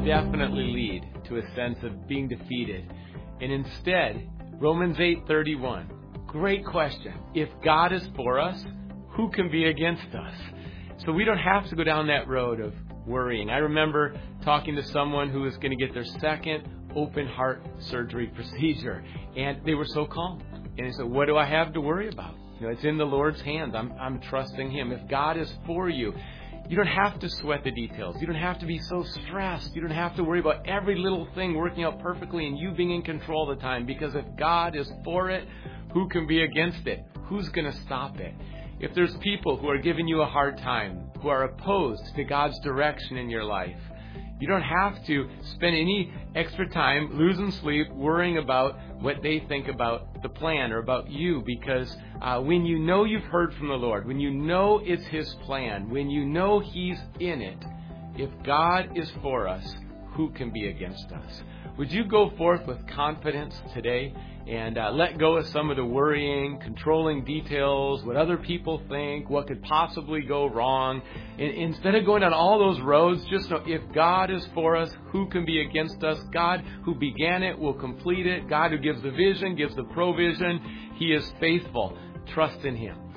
definitely lead to a sense of being defeated. And instead, Romans 8:31, great question. If God is for us, who can be against us? So we don't have to go down that road of worrying. I remember talking to someone who was going to get their second open heart surgery procedure, and they were so calm. And they said, what do I have to worry about? It's in the Lord's hands. I'm trusting Him. If God is for you, you don't have to sweat the details. You don't have to be so stressed. You don't have to worry about every little thing working out perfectly and you being in control all the time. Because if God is for it, who can be against it? Who's going to stop it? If there's people who are giving you a hard time, who are opposed to God's direction in your life, you don't have to spend any extra time losing sleep worrying about what they think about the plan or about you, because when you know you've heard from the Lord, when you know it's His plan, when you know He's in it, if God is for us, who can be against us? Would you go forth with confidence today and let go of some of the worrying, controlling details, what other people think, what could possibly go wrong? And instead of going down all those roads, just know if God is for us, who can be against us? God who began it will complete it. God who gives the vision, gives the provision. He is faithful. Trust in Him.